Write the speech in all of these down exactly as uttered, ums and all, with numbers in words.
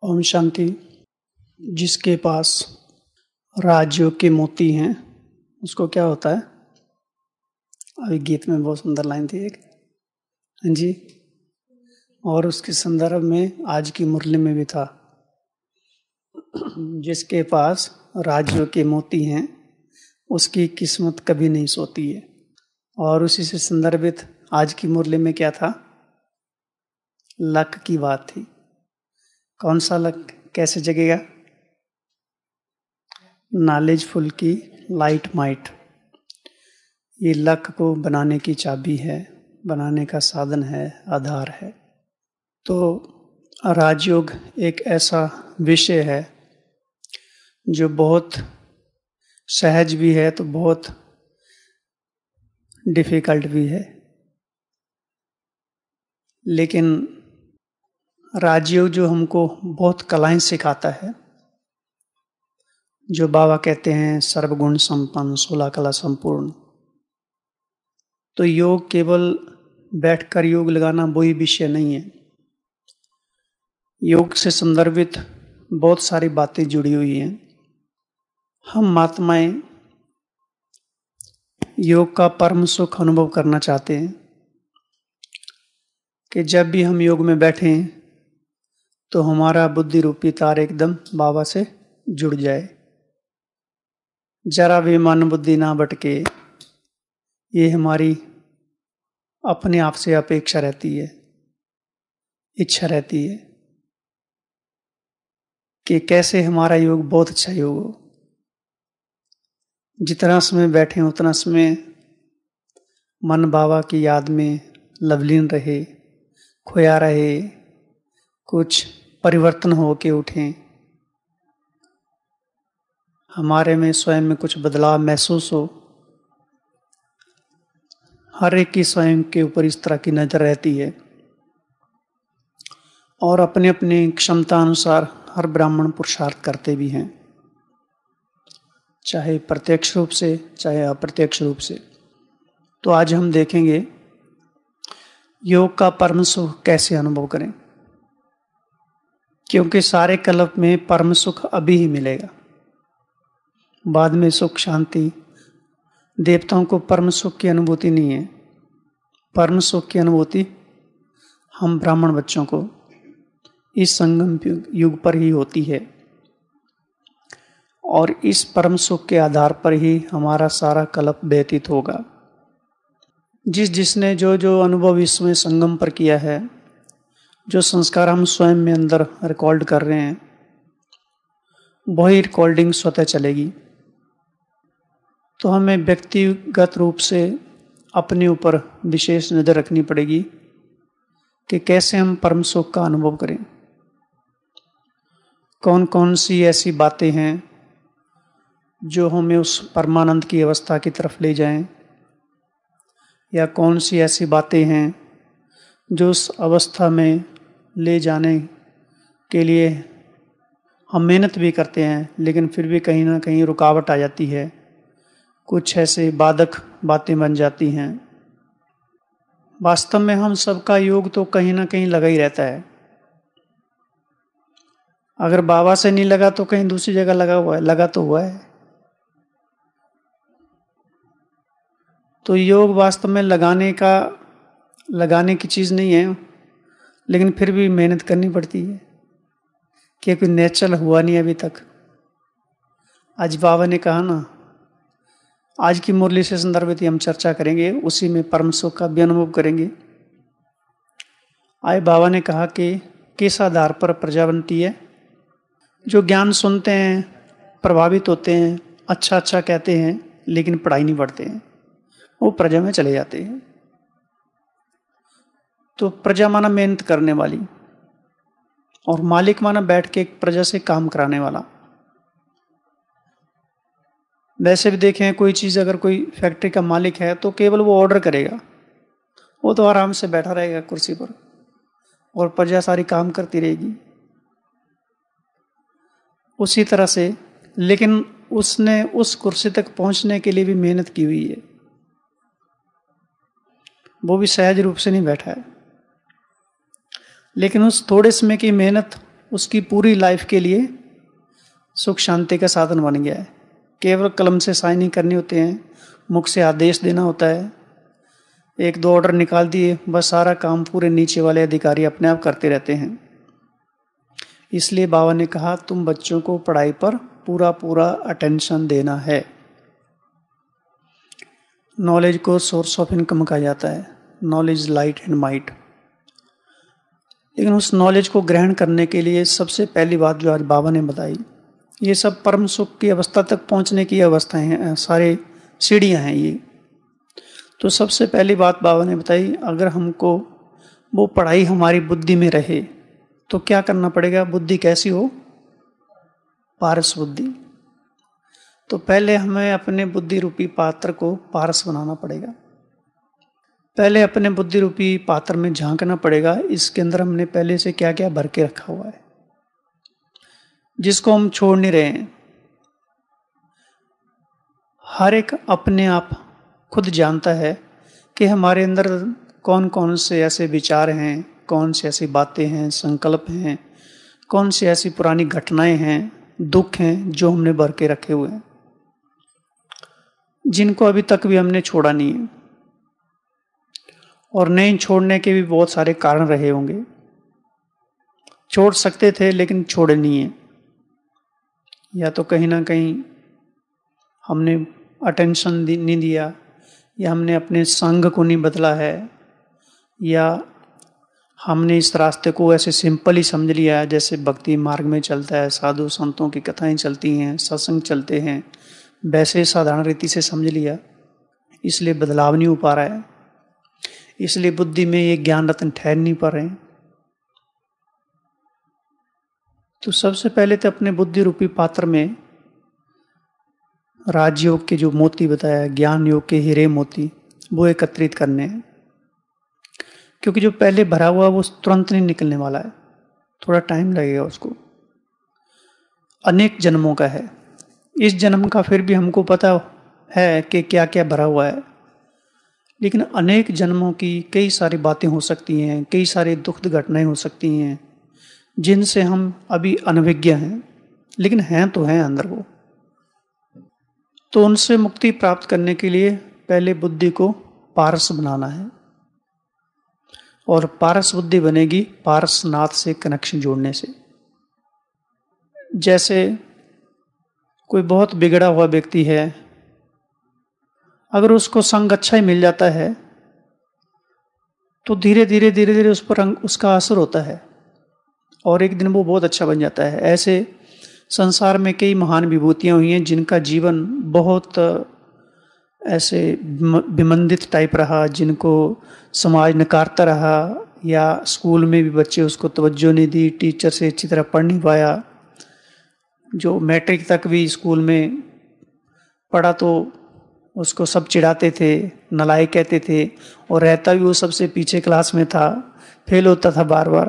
ओम शांति। जिसके पास राजयोग के मोती हैं उसको क्या होता है? अभी गीत में बहुत सुंदर लाइन थी एक, हाँ जी, और उसके संदर्भ में आज की मुरली में भी था। जिसके पास राजयोग के मोती हैं उसकी किस्मत कभी नहीं सोती है। और उसी से संदर्भित आज की मुरली में क्या था? लक की बात थी। कौन सा लक कैसे जगेगा? नॉलेजफुल की लाइट माइट, ये लक को बनाने की चाबी है, बनाने का साधन है, आधार है। तो राजयोग एक ऐसा विषय है जो बहुत सहज भी है तो बहुत डिफिकल्ट भी है। लेकिन राजयोग जो हमको बहुत कलाएं सिखाता है, जो बाबा कहते हैं सर्वगुण संपन्न सोलह कला संपूर्ण, तो योग केवल बैठकर योग लगाना वही विषय नहीं है। योग से संदर्भित बहुत सारी बातें जुड़ी हुई हैं। हम महात्माएं योग का परम सुख अनुभव करना चाहते हैं कि जब भी हम योग में बैठें तो हमारा बुद्धि रूपी तार एकदम बाबा से जुड़ जाए, जरा भी मन बुद्धि ना भटके। ये हमारी अपने आप से अपेक्षा रहती है, इच्छा रहती है कि कैसे हमारा योग बहुत अच्छा योग हो। जितना समय बैठे उतना समय मन बाबा की याद में लवलीन रहे, खोया रहे, कुछ परिवर्तन हो के उठें, हमारे में स्वयं में कुछ बदलाव महसूस हो। हर एक की स्वयं के ऊपर इस तरह की नजर रहती है और अपने अपने क्षमता अनुसार हर ब्राह्मण पुरुषार्थ करते भी हैं, चाहे प्रत्यक्ष रूप से चाहे अप्रत्यक्ष रूप से। तो आज हम देखेंगे योग का परम सुख कैसे अनुभव करें, क्योंकि सारे कल्प में परम सुख अभी ही मिलेगा, बाद में सुख शांति। देवताओं को परम सुख की अनुभूति नहीं है। परम सुख की अनुभूति हम ब्राह्मण बच्चों को इस संगम युग पर ही होती है और इस परम सुख के आधार पर ही हमारा सारा कल्प व्यतीत होगा। जिस जिसने जो जो अनुभव इसमें संगम पर किया है, जो संस्कार हम स्वयं में अंदर रिकॉर्ड कर रहे हैं, वही रिकॉर्डिंग स्वतः चलेगी। तो हमें व्यक्तिगत रूप से अपने ऊपर विशेष नज़र रखनी पड़ेगी कि कैसे हम परम सुख का अनुभव करें। कौन कौन सी ऐसी बातें हैं जो हमें उस परमानंद की अवस्था की तरफ ले जाएं, या कौन सी ऐसी बातें हैं जो उस अवस्था में ले जाने के लिए हम मेहनत भी करते हैं लेकिन फिर भी कहीं ना कहीं रुकावट आ जाती है, कुछ ऐसे बाधक बातें बन जाती हैं। वास्तव में हम सबका योग तो कहीं ना कहीं लगा ही रहता है। अगर बाबा से नहीं लगा तो कहीं दूसरी जगह लगा हुआ है, लगा तो हुआ है। तो योग वास्तव में लगाने का लगाने की चीज़ नहीं है, लेकिन फिर भी मेहनत करनी पड़ती है, क्योंकि नेचुरल हुआ नहीं अभी तक। आज बाबा ने कहा ना, आज की मुरली से संदर्भित हम चर्चा करेंगे, उसी में परम सुख का भी अनुभव करेंगे। आज बाबा ने कहा कि किस आधार पर प्रजा बनती है। जो ज्ञान सुनते हैं, प्रभावित होते हैं, अच्छा अच्छा कहते हैं, लेकिन पढ़ाई नहीं पढ़ते हैं, वो प्रजा में चले जाते हैं। तो प्रजा माना मेहनत करने वाली, और मालिक माना बैठ के एक प्रजा से काम कराने वाला। वैसे भी देखें, कोई चीज़ अगर कोई फैक्ट्री का मालिक है तो केवल वो ऑर्डर करेगा, वो तो आराम से बैठा रहेगा कुर्सी पर और प्रजा सारी काम करती रहेगी उसी तरह से। लेकिन उसने उस कुर्सी तक पहुंचने के लिए भी मेहनत की हुई है, वो भी सहज रूप से नहीं बैठा है। लेकिन उस थोड़े समय की मेहनत उसकी पूरी लाइफ के लिए सुख शांति का साधन बन गया है। केवल कलम से साइन करने होते हैं, मुख से आदेश देना होता है, एक दो ऑर्डर निकाल दिए, बस सारा काम पूरे नीचे वाले अधिकारी अपने आप करते रहते हैं। इसलिए बाबा ने कहा तुम बच्चों को पढ़ाई पर पूरा पूरा अटेंशन देना है। नॉलेज को सोर्स ऑफ इनकम कहा जाता है, नॉलेज लाइट एंड माइट। लेकिन उस नॉलेज को ग्रहण करने के लिए सबसे पहली बात जो आज बाबा ने बताई, ये सब परम सुख की अवस्था तक पहुंचने की अवस्थाएं हैं, सारे सीढ़ियां हैं ये। तो सबसे पहली बात बाबा ने बताई, अगर हमको वो पढ़ाई हमारी बुद्धि में रहे तो क्या करना पड़ेगा? बुद्धि कैसी हो? पारस बुद्धि। तो पहले हमें अपने बुद्धि रूपी पात्र को पारस बनाना पड़ेगा। पहले अपने बुद्धि रूपी पात्र में झांकना पड़ेगा, इसके अंदर हमने पहले से क्या क्या भर के रखा हुआ है, जिसको हम छोड़ नहीं रहे हैं। हर एक अपने आप खुद जानता है कि हमारे अंदर कौन कौन से ऐसे विचार हैं, कौन सी ऐसी बातें हैं, संकल्प हैं, कौन सी ऐसी पुरानी घटनाएं हैं, दुख हैं जो हमने भर के रखे हुए हैं, जिनको अभी तक भी हमने छोड़ा नहीं है। और नहीं छोड़ने के भी बहुत सारे कारण रहे होंगे, छोड़ सकते थे लेकिन छोड़े नहीं है। या तो कहीं ना कहीं हमने अटेंशन नहीं दिया, या हमने अपने संग को नहीं बदला है, या हमने इस रास्ते को ऐसे सिंपल ही समझ लिया है, जैसे भक्ति मार्ग में चलता है, साधु संतों की कथाएं चलती हैं, सत्संग चलते हैं, वैसे साधारण रीति से समझ लिया, इसलिए बदलाव नहीं हो पा रहा है, इसलिए बुद्धि में ये ज्ञान रत्न ठहर नहीं पा रहे हैं। तो सबसे पहले तो अपने बुद्धि रूपी पात्र में राजयोग के जो मोती बताया, ज्ञान योग के हीरे मोती, वो एकत्रित करने हैं। क्योंकि जो पहले भरा हुआ वो तुरंत नहीं निकलने वाला है, थोड़ा टाइम लगेगा उसको, अनेक जन्मों का है। इस जन्म का फिर भी हमको पता है कि क्या क्या भरा हुआ है, लेकिन अनेक जन्मों की कई सारी बातें हो सकती हैं, कई सारी दुखद घटनाएं हो सकती हैं, जिनसे हम अभी अनभिज्ञ हैं, लेकिन हैं तो हैं अंदर वो। तो उनसे मुक्ति प्राप्त करने के लिए पहले बुद्धि को पारस बनाना है, और पारस बुद्धि बनेगी पारसनाथ से कनेक्शन जोड़ने से। जैसे कोई बहुत बिगड़ा हुआ व्यक्ति है, अगर उसको संग अच्छा ही मिल जाता है तो धीरे धीरे धीरे धीरे उस पर उसका असर होता है और एक दिन वो बहुत अच्छा बन जाता है। ऐसे संसार में कई महान विभूतियां हुई हैं जिनका जीवन बहुत ऐसे विमंदित टाइप रहा, जिनको समाज नकारता रहा, या स्कूल में भी बच्चे उसको तवज्जो नहीं दी, टीचर से अच्छी तरह पढ़ नहीं पाया, जो मैट्रिक तक भी स्कूल में पढ़ा तो उसको सब चिढ़ाते थे, नालायक कहते थे, और रहता भी वो सबसे पीछे क्लास में था, फेल होता था बार बार।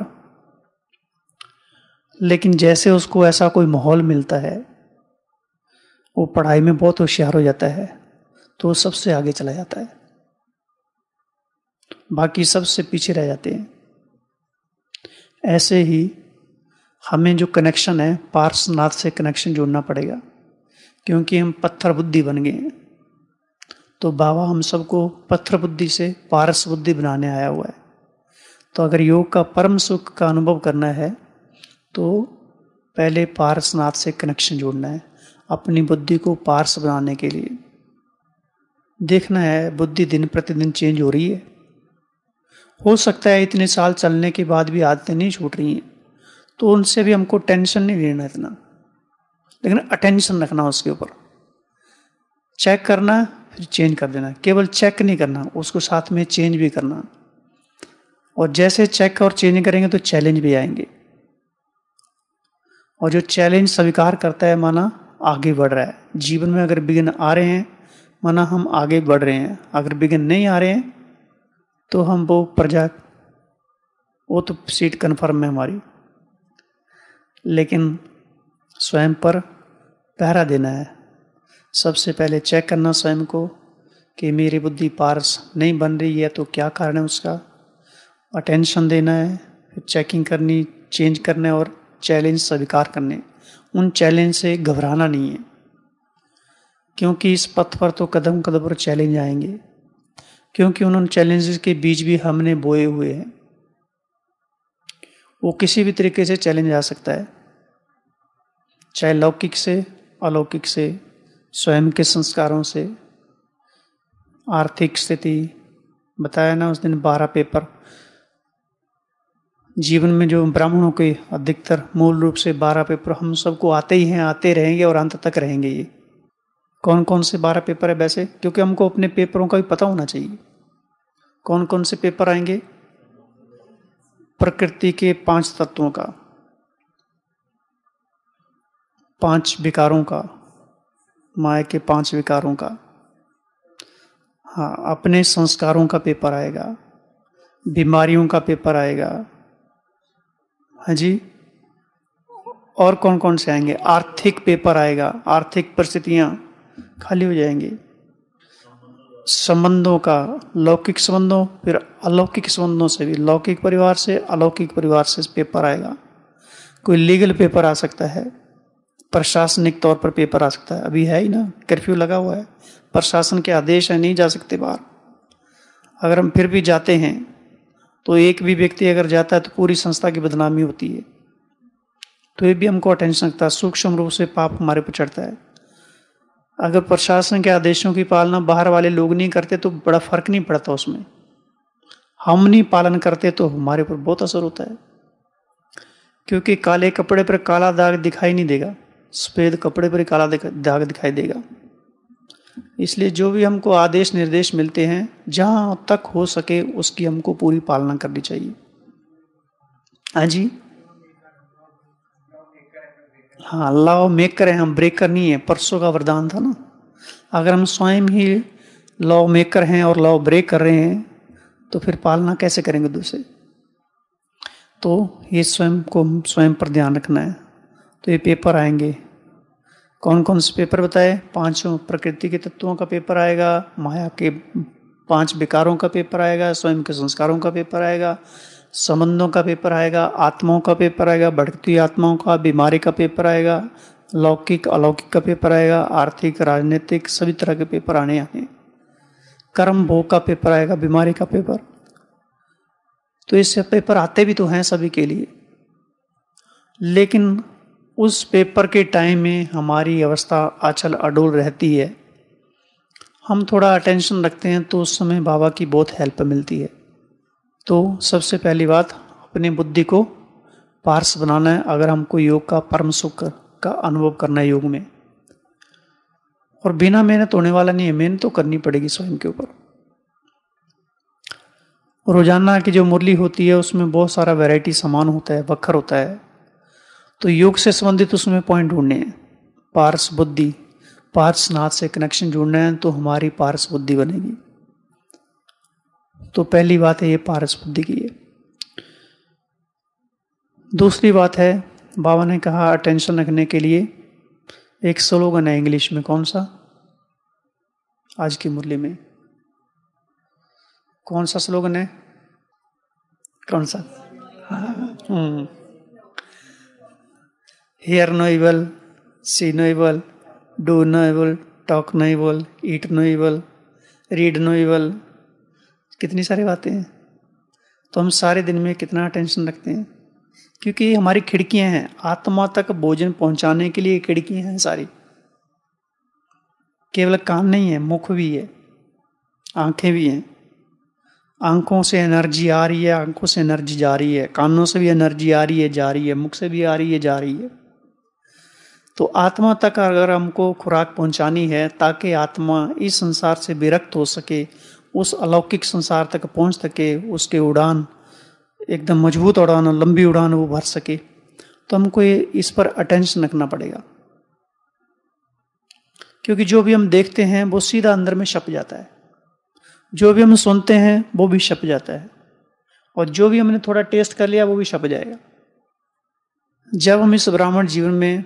लेकिन जैसे उसको ऐसा कोई माहौल मिलता है, वो पढ़ाई में बहुत होशियार हो जाता है, तो वो सबसे आगे चला जाता है, बाकी सबसे पीछे रह जाते हैं। ऐसे ही हमें जो कनेक्शन है पार्श्वनाथ से कनेक्शन जोड़ना पड़ेगा, क्योंकि हम पत्थर बुद्धि बन गए हैं। तो बाबा हम सबको पत्थर बुद्धि से पारस बुद्धि बनाने आया हुआ है। तो अगर योग का परम सुख का अनुभव करना है तो पहले पारसनाथ से कनेक्शन जोड़ना है, अपनी बुद्धि को पारस बनाने के लिए। देखना है बुद्धि दिन प्रतिदिन चेंज हो रही है, हो सकता है इतने साल चलने के बाद भी आदतें नहीं छूट रही हैं, तो उनसे भी हमको टेंशन नहीं लेना इतना, लेकिन अटेंशन रखना उसके ऊपर, चेक करना फिर चेंज कर देना। केवल चेक नहीं करना, उसको साथ में चेंज भी करना, और जैसे चेक और चेंज करेंगे तो चैलेंज भी आएंगे, और जो चैलेंज स्वीकार करता है माना आगे बढ़ रहा है। जीवन में अगर विघ्न आ रहे हैं माना हम आगे बढ़ रहे हैं, अगर विघ्न नहीं आ रहे हैं तो हम वो प्रजा, वो तो सीट कन्फर्म है हमारी। लेकिन स्वयं पर पहरा देना है, सबसे पहले चेक करना स्वयं को कि मेरी बुद्धि पारस नहीं बन रही है तो क्या कारण है उसका, अटेंशन देना है, फिर चेकिंग करनी, चेंज करना है और चैलेंज स्वीकार करने, उन चैलेंज से घबराना नहीं है, क्योंकि इस पथ पर तो कदम कदम पर चैलेंज आएंगे, क्योंकि उन चैलेंजेस के बीच भी हमने बोए हुए हैं। वो किसी भी तरीके से चैलेंज आ सकता है, चाहे लौकिक से, अलौकिक से, स्वयं के संस्कारों से, आर्थिक स्थिति, बताया ना उस दिन बारह पेपर। जीवन में जो ब्राह्मणों के अधिकतर मूल रूप से बारह पेपर हम सबको आते ही हैं, आते रहेंगे और अंत तक रहेंगे। ये कौन कौन से बारह पेपर है वैसे, क्योंकि हमको अपने पेपरों का भी पता होना चाहिए। कौन कौन से पेपर आएंगे? प्रकृति के पांच तत्वों का, पांच विकारों का, माया के पांच विकारों का, हाँ, अपने संस्कारों का पेपर आएगा, बीमारियों का पेपर आएगा, हाँ जी, और कौन कौन से आएंगे? आर्थिक पेपर आएगा, आर्थिक परिस्थितियां खाली हो जाएंगी, संबंधों का, लौकिक संबंधों, फिर अलौकिक संबंधों से भी, लौकिक परिवार से, अलौकिक परिवार से पेपर आएगा। कोई लीगल पेपर आ सकता है, प्रशासनिक तौर पर पेपर आ सकता है। अभी है ही ना, कर्फ्यू लगा हुआ है, प्रशासन के आदेश है, नहीं जा सकते बाहर। अगर हम फिर भी जाते हैं तो एक भी व्यक्ति अगर जाता है तो पूरी संस्था की बदनामी होती है। तो ये भी हमको अटेंशन रखता है, सूक्ष्म रूप से पाप हमारे पर चढ़ता है। अगर प्रशासन के आदेशों की पालना बाहर वाले लोग नहीं करते तो बड़ा फर्क नहीं पड़ता उसमें, हम नहीं पालन करते तो हमारे ऊपर बहुत असर होता है, क्योंकि काले कपड़े पर काला दाग दिखाई नहीं देगा, सफेद कपड़े पर ही काला दाग दिखाई देगा। इसलिए जो भी हमको आदेश निर्देश मिलते हैं, जहां तक हो सके उसकी हमको पूरी पालना करनी चाहिए। हाँ जी, हाँ, लॉ मेकर है हम, ब्रेकर नहीं है। परसों का वरदान था ना, अगर हम स्वयं ही लॉ मेकर हैं और लॉ ब्रेक कर रहे हैं तो फिर पालना कैसे करेंगे दूसरे? तो ये स्वयं को स्वयं पर ध्यान रखना है। तो ये पेपर आएंगे, कौन कौन से पेपर बताए? पांचों प्रकृति के तत्वों का पेपर आएगा, माया के पांच विकारों का पेपर आएगा, स्वयं के संस्कारों का पेपर आएगा, संबंधों का पेपर आएगा, आत्माओं का पेपर आएगा, भटकती आत्माओं का, बीमारी का पेपर आएगा, लौकिक अलौकिक का पेपर आएगा, आर्थिक राजनीतिक सभी तरह के पेपर आने हैं, कर्म भोग का पेपर आएगा, बीमारी का पेपर। तो इससे पेपर आते भी तो हैं सभी के लिए, लेकिन उस पेपर के टाइम में हमारी अवस्था अचल अडोल रहती है, हम थोड़ा अटेंशन रखते हैं तो उस समय बाबा की बहुत हेल्प मिलती है। तो सबसे पहली बात, अपनी बुद्धि को पारस बनाना है अगर हमको योग का परम सुख का अनुभव करना है योग में। और बिना मेहनत होने वाला नहीं है, मेहनत तो करनी पड़ेगी स्वयं के ऊपर। रोजाना की जो मुरली होती है उसमें बहुत सारा वैरायटी सामान होता है, वक्र होता है, तो योग से संबंधित उसमें पॉइंट ढूंढने हैं। पारस बुद्धि, पारसनाथ से कनेक्शन जोड़ना है तो हमारी पारस बुद्धि बनेगी। तो पहली बात है ये पारस बुद्धि की है। दूसरी बात है, बाबा ने कहा अटेंशन रखने के लिए एक स्लोगन है इंग्लिश में, कौन सा? आज की मुरली में कौन सा स्लोगन है? कौन सा? Hear no evil, see no evil, do no evil, talk no evil, eat no evil, read no evil. कितनी सारी बातें हैं। तो हम सारे दिन में कितना अटेंशन रखते हैं, क्योंकि ये हमारी खिड़कियां हैं, आत्मा तक भोजन पहुंचाने के लिए खिड़कियां हैं सारी। केवल कान नहीं है, मुख भी है, आंखें भी हैं। आंखों से एनर्जी आ रही है, आंखों से एनर्जी जा रही है, कानों से भी एनर्जी आ रही है, जा रही है, मुख से भी आ रही है, जा रही है। तो आत्मा तक अगर हमको खुराक पहुंचानी है ताकि आत्मा इस संसार से विरक्त हो सके, उस अलौकिक संसार तक पहुंच सके, उसके उड़ान एकदम मजबूत उड़ान, लंबी उड़ान वो भर सके, तो हमको ये इस पर अटेंशन रखना पड़ेगा। क्योंकि जो भी हम देखते हैं वो सीधा अंदर में छप जाता है, जो भी हम सुनते हैं वो भी छप जाता है, और जो भी हमने थोड़ा टेस्ट कर लिया वो भी छप जाएगा। जब हम इस ब्राह्मण जीवन में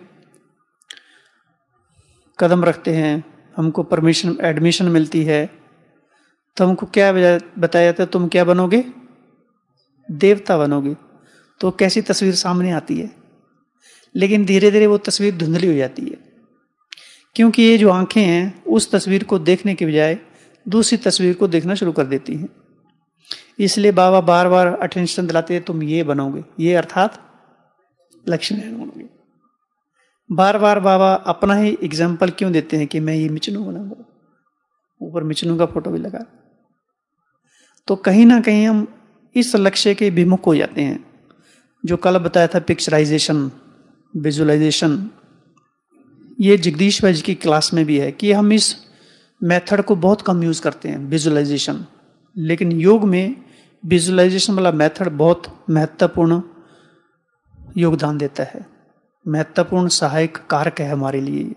कदम रखते हैं, हमको परमिशन एडमिशन मिलती है, तो हमको क्या बताया जाता है? तुम क्या बनोगे? देवता बनोगे। तो कैसी तस्वीर सामने आती है? लेकिन धीरे धीरे वो तस्वीर धुंधली हो जाती है, क्योंकि ये जो आंखें हैं उस तस्वीर को देखने के बजाय दूसरी तस्वीर को देखना शुरू कर देती हैं। इसलिए बाबा बार बार अटेंशन दिलाते हैं, तुम ये बनोगे, ये अर्थात लक्ष्मीनारायण बनोगे। बार बार बाबा अपना ही एग्जाम्पल क्यों देते हैं कि मैं ये मिचनू बनाऊंगा, ऊपर मिचनू का फोटो भी लगा। तो कहीं ना कहीं हम इस लक्ष्य के विमुख हो जाते हैं, जो कल बताया था पिक्चराइजेशन, विजुअलाइजेशन। ये जगदीश भाई जी की क्लास में भी है कि हम इस मेथड को बहुत कम यूज करते हैं, विजुअलाइजेशन। लेकिन योग में विजुअलाइजेशन वाला मेथड बहुत महत्वपूर्ण योगदान देता है, महत्वपूर्ण सहायक कारक है हमारे लिए।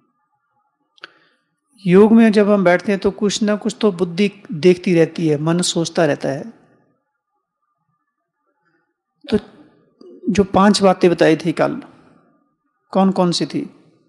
योग में जब हम बैठते हैं तो कुछ ना कुछ तो बुद्धि देखती रहती है, मन सोचता रहता है। तो जो पांच बातें बताई थी कल, कौन कौन सी थी?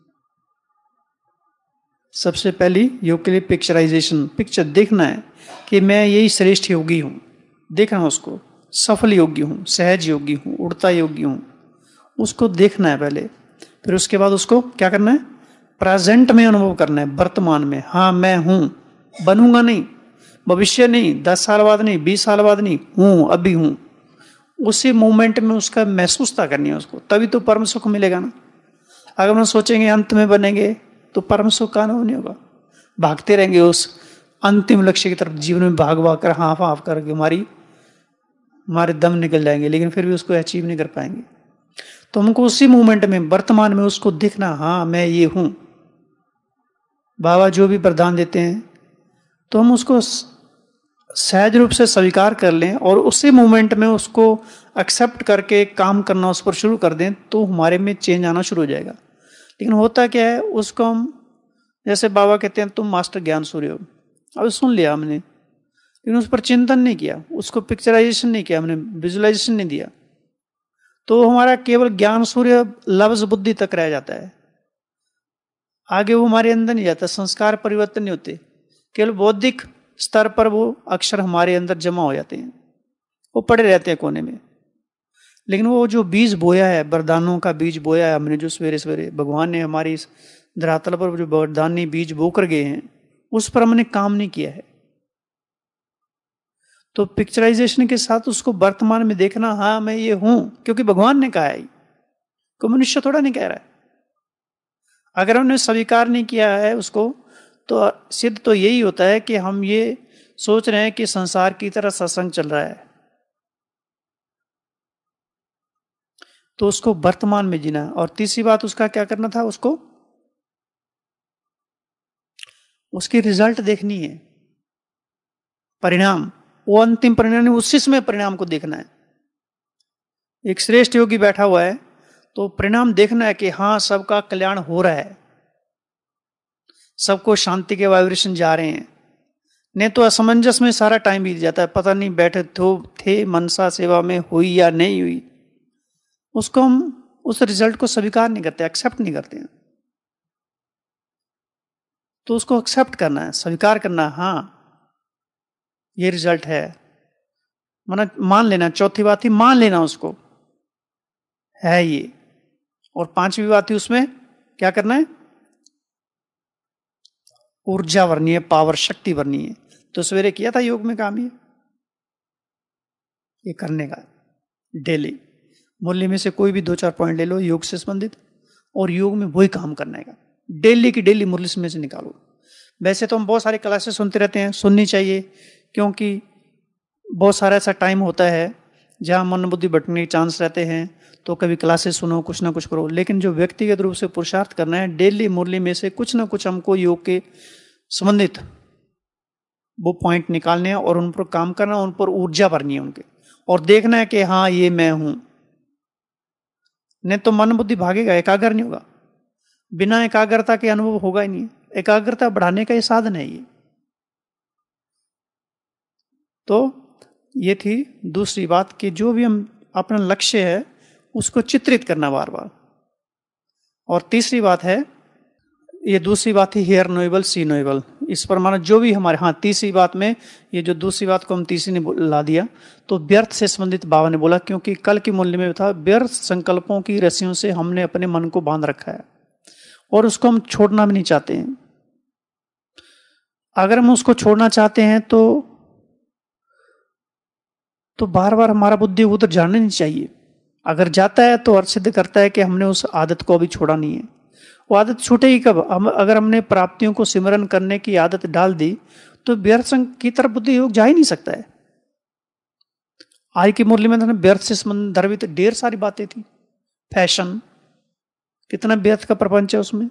सबसे पहली योग के लिए पिक्चराइजेशन, पिक्चर देखना है कि मैं यही श्रेष्ठ योगी हूं, देखना उसको, सफल योगी हूं, सहज योगी हूं, उड़ता योगी हूं, उसको देखना है पहले। फिर उसके बाद उसको क्या करना है? प्रेजेंट में अनुभव करना है, वर्तमान में। हाँ मैं हूं, बनूंगा नहीं, भविष्य नहीं, दस साल बाद नहीं, बीस साल बाद नहीं, हूं, अभी हूं। उसी मोमेंट में उसका महसूसता करनी है उसको, तभी तो परम सुख मिलेगा ना। अगर हम सोचेंगे अंत में बनेंगे तो परम सुख का अनुभव नहीं होगा। भागते रहेंगे उस अंतिम लक्ष्य की तरफ, जीवन में भाग भाग कर, हाँफ हाँफ करके हमारी हमारे दम निकल जाएंगे, लेकिन फिर भी उसको अचीव नहीं कर पाएंगे। तो हमको उसी मोमेंट में, वर्तमान में उसको दिखना, हाँ मैं ये हूं। बाबा जो भी वरदान देते हैं तो हम उसको सहज रूप से स्वीकार कर लें और उसी मोमेंट में उसको एक्सेप्ट करके काम करना उस पर शुरू कर दें, तो हमारे में चेंज आना शुरू हो जाएगा। लेकिन होता क्या है, उसको हम, जैसे बाबा कहते हैं तुम मास्टर ज्ञान सूर्य हो, अब सुन लिया हमने, लेकिन उस पर चिंतन नहीं किया, उसको पिक्चराइजेशन नहीं किया हमने, विजुअलाइजेशन नहीं दिया, तो हमारा केवल ज्ञान सूर्य लफ्ज बुद्धि तक रह जाता है। आगे वो हमारे अंदर नहीं जाता, संस्कार परिवर्तन नहीं होते, केवल बौद्धिक स्तर पर वो अक्षर हमारे अंदर जमा हो जाते हैं, वो पड़े रहते हैं कोने में। लेकिन वो जो बीज बोया है, वरदानों का बीज बोया है हमने, जो सवेरे सवेरे भगवान ने हमारी इस धरातल पर जो वरदानी बीज बो कर गए हैं, उस पर हमने काम नहीं किया है। तो पिक्चराइजेशन के साथ उसको वर्तमान में देखना, हाँ मैं ये हूं, क्योंकि भगवान ने कहा है, कोई मनुष्य थोड़ा नहीं कह रहा है। अगर हमने स्वीकार नहीं किया है उसको, तो सिद्ध तो यही होता है कि हम ये सोच रहे हैं कि संसार की तरह सत्संग चल रहा है। तो उसको वर्तमान में जीना। और तीसरी बात उसका क्या करना था, उसको उसकी रिजल्ट देखनी है, परिणाम, वो अंतिम परिणाम नहीं, उसी समय परिणाम को देखना है। एक श्रेष्ठ योगी बैठा हुआ है तो परिणाम देखना है कि हाँ सबका कल्याण हो रहा है, सबको शांति के वाइब्रेशन जा रहे हैं। नहीं तो असमंजस में सारा टाइम बीत जाता है, पता नहीं बैठे तो थे मनसा सेवा में हुई या नहीं हुई। उसको हम उस रिजल्ट को स्वीकार नहीं करते, एक्सेप्ट नहीं करते हैं। तो उसको एक्सेप्ट करना है, स्वीकार करना, हाँ ये रिजल्ट है, माना मान लेना। चौथी बात थी मान लेना, उसको है ये। और पांचवी बात थी उसमें क्या करना है, ऊर्जा भरनी है, पावर, शक्ति भरनी है। तो सवेरे किया था योग में काम, ये ये करने का डेली। मूल्य में से कोई भी दो चार पॉइंट ले लो योग से संबंधित, और योग में वही काम करने का, डेली की डेली मूल्य में से निकालो। वैसे तो हम बहुत सारे क्लासेस सुनते रहते हैं, सुननी चाहिए, क्योंकि बहुत सारा ऐसा टाइम होता है जहाँ मन बुद्धि भटकने के चांस रहते हैं, तो कभी क्लासेस सुनो, कुछ ना कुछ करो। लेकिन जो व्यक्तिगत रूप से पुरुषार्थ करना है, डेली मुरली में से कुछ ना कुछ हमको योग के संबंधित वो पॉइंट निकालने हैं और उन पर काम करना, उन पर ऊर्जा भरनी है उनके, और देखना है कि हाँ ये मैं हूं। नहीं तो मन बुद्धि भागेगा, एकाग्र नहीं होगा। बिना एकाग्रता के अनुभव होगा ही नहीं। एकाग्रता बढ़ाने का ये साधन है ये। तो ये थी दूसरी बात कि जो भी हम अपना लक्ष्य है उसको चित्रित करना बार बार। और तीसरी बात है ये दूसरी बात थी हेयर नोएबल सी नोएबल। इस पर माना जो भी हमारे, हाँ तीसरी बात में, ये जो दूसरी बात को हम तीसरी ने ला दिया, तो व्यर्थ से संबंधित बाबा ने बोला, क्योंकि कल के मूल्य में था व्यर्थ संकल्पों की रस्सियों से हमने अपने मन को बांध रखा है और उसको हम छोड़ना भी नहीं चाहते हैं। अगर हम उसको छोड़ना चाहते हैं तो तो बार बार हमारा बुद्धि उधर जाना नहीं चाहिए। अगर जाता है तो अर्थ सिद्ध करता है कि हमने उस आदत को अभी छोड़ा नहीं है। वो आदत छूटेगी कब? हम अगर हमने प्राप्तियों को सिमरन करने की आदत डाल दी तो व्यर्थ की तरफ बुद्धि योग जा ही नहीं सकता है। आज की मुरली में व्यर्थ से संदर्भित ढेर सारी बातें थी। फैशन, कितना व्यर्थ का प्रपंच है उसमें।